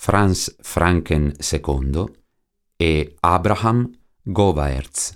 Franz Francken II e Abraham Govaerts.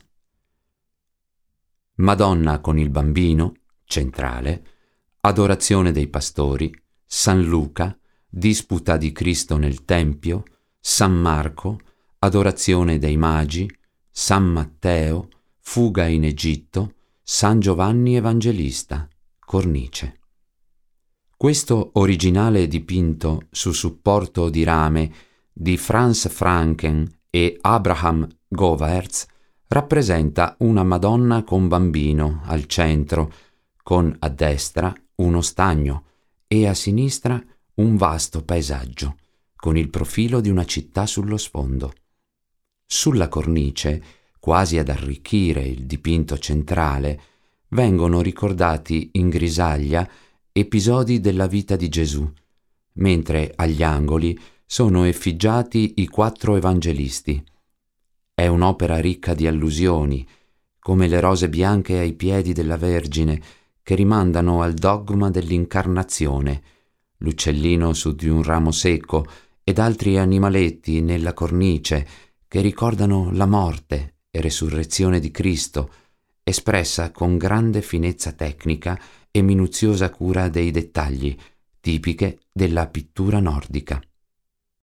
Madonna con il bambino, centrale, Adorazione dei pastori, San Luca, Disputa di Cristo nel Tempio, San Marco, Adorazione dei Magi, San Matteo, Fuga in Egitto, San Giovanni Evangelista, cornice. Questo originale dipinto su supporto di rame di Franz Francken e Abraham Govaerts rappresenta una Madonna con bambino al centro, con a destra uno stagno e a sinistra un vasto paesaggio, con il profilo di una città sullo sfondo. Sulla cornice, quasi ad arricchire il dipinto centrale, vengono ricordati in grisaglia episodi della vita di Gesù, mentre agli angoli sono effigiati i 4 evangelisti. È un'opera ricca di allusioni, come le rose bianche ai piedi della Vergine, che rimandano al dogma dell'incarnazione, l'uccellino su di un ramo secco ed altri animaletti nella cornice che ricordano la morte e resurrezione di Cristo, espressa con grande finezza tecnica e minuziosa cura dei dettagli, tipiche della pittura nordica.